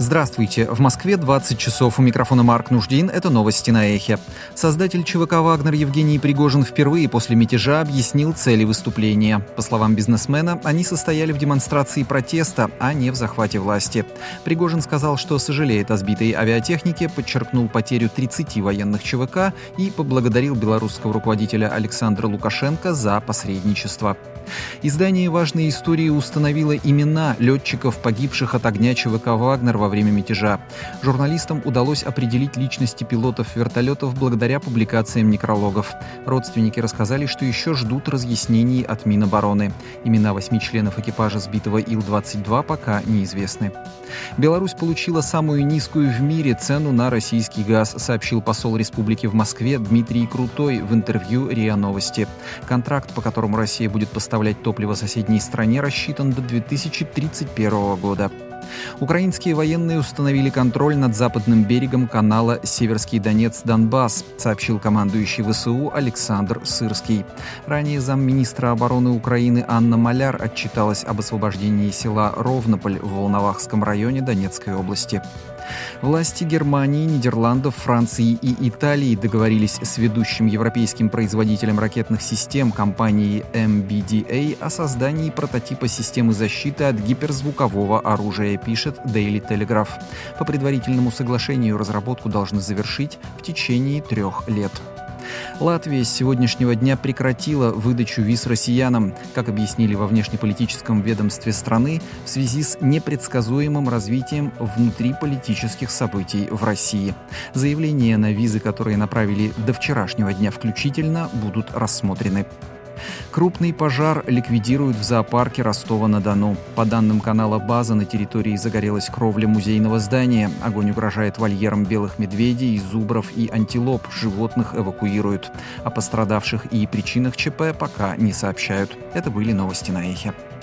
Здравствуйте. В Москве 20 часов. У микрофона Марк Нуждин. Это новости на Эхе. Создатель ЧВК «Вагнер» Евгений Пригожин впервые после мятежа объяснил цели выступления. По словам бизнесмена, они состояли в демонстрации протеста, а не в захвате власти. Пригожин сказал, что сожалеет о сбитой авиатехнике, подчеркнул потерю 30 военных ЧВК и поблагодарил белорусского руководителя Александра Лукашенко за посредничество. Издание «Важные истории» установило имена летчиков, погибших от огня ЧВК «Вагнер» во время мятежа. Журналистам удалось определить личности пилотов вертолетов благодаря публикациям некрологов. Родственники рассказали, что еще ждут разъяснений от Минобороны. Имена 8 членов экипажа сбитого Ил-22 пока неизвестны. Беларусь получила самую низкую в мире цену на российский газ, сообщил посол республики в Москве Дмитрий Крутой в интервью РИА Новости. Контракт, по которому Россия будет поставлять топливо соседней стране, рассчитан до 2031 года. Украинские военные установили контроль над западным берегом канала Северский Донец-Донбасс, сообщил командующий ВСУ Александр Сырский. Ранее замминистра обороны Украины Анна Маляр отчиталась об освобождении села Ровнополь в Волновахском районе Донецкой области. Власти Германии, Нидерландов, Франции и Италии договорились с ведущим европейским производителем ракетных систем компанией MBDA о создании прототипа системы защиты от гиперзвукового оружия, пишет Daily Telegraph. По предварительному соглашению разработку должны завершить в течение 3 лет. Латвия с сегодняшнего дня прекратила выдачу виз россиянам, как объяснили во внешнеполитическом ведомстве страны, в связи с непредсказуемым развитием внутриполитических событий в России. Заявления на визы, которые направили до вчерашнего дня включительно, будут рассмотрены. Крупный пожар ликвидируют в зоопарке Ростова-на-Дону. По данным канала «База», на территории загорелась кровля музейного здания. Огонь угрожает вольерам белых медведей, зубров и антилоп. Животных эвакуируют. О пострадавших и причинах ЧП пока не сообщают. Это были новости на Эхе.